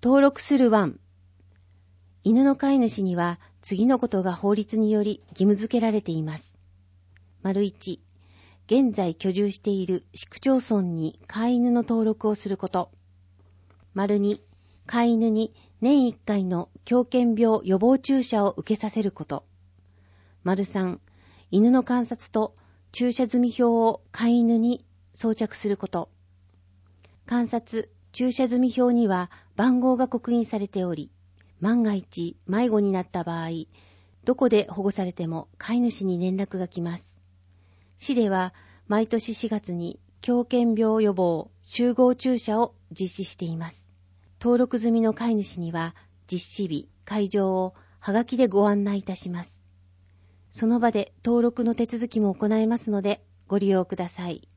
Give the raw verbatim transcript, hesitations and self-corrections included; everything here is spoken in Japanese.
登録するいち。犬の飼い主には次のことが法律により義務付けられています。いち、現在居住している市区町村に飼い犬の登録をすること。に、飼い犬に年いっかいの狂犬病予防注射を受けさせること。さん、犬の観察と注射済表を飼い犬に装着すること。観察、注射済表には番号が刻印されており、万が一迷子になった場合、どこで保護されても飼い主に連絡が来ます。市では毎年しがつに狂犬病予防集合注射を実施しています。登録済みの飼い主には実施日、会場をはがきでご案内いたします。その場で登録の手続きも行えますのでご利用ください。